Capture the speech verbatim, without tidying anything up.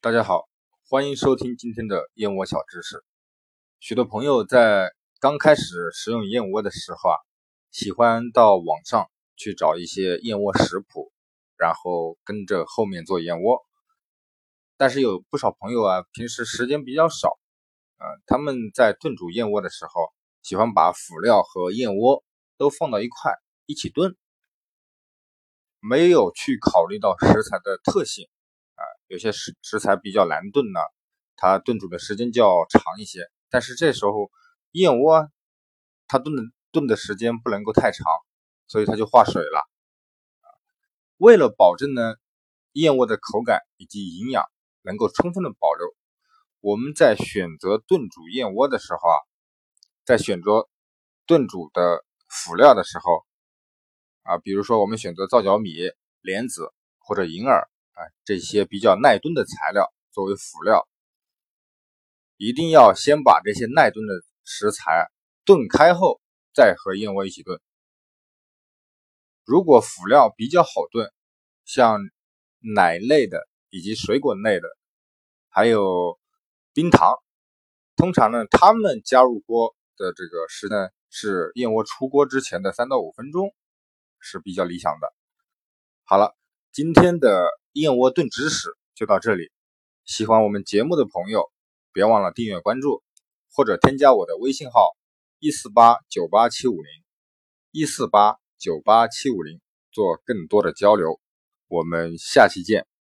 大家好，欢迎收听今天的燕窝小知识。许多朋友在刚开始食用燕窝的时候啊，喜欢到网上去找一些燕窝食谱，然后跟着后面做燕窝。但是有不少朋友啊，平时时间比较少，呃，他们在炖煮燕窝的时候，喜欢把辅料和燕窝都放到一块一起炖，没有去考虑到食材的特性。啊，有些食食材比较难炖呢，它炖煮的时间就要长一些。但是这时候燕窝它炖的炖的时间不能够太长，所以它就化水了。为了保证呢燕窝的口感以及营养能够充分的保留，我们在选择炖煮燕窝的时候啊，在选择炖煮的辅料的时候啊，比如说我们选择皂角米、莲子或者银耳啊，这些比较耐炖的材料作为辅料，一定要先把这些耐炖的食材炖开后再和燕窝一起炖。如果辅料比较好炖，像奶类的以及水果类的，还有冰糖，通常呢它们加入锅的这个时呢是燕窝出锅之前的三到五分钟是比较理想的。好了，今天的燕窝炖知识就到这里。喜欢我们节目的朋友，别忘了订阅关注，或者添加我的微信号一四八九八七五零一四八九八七五零做更多的交流。我们下期见。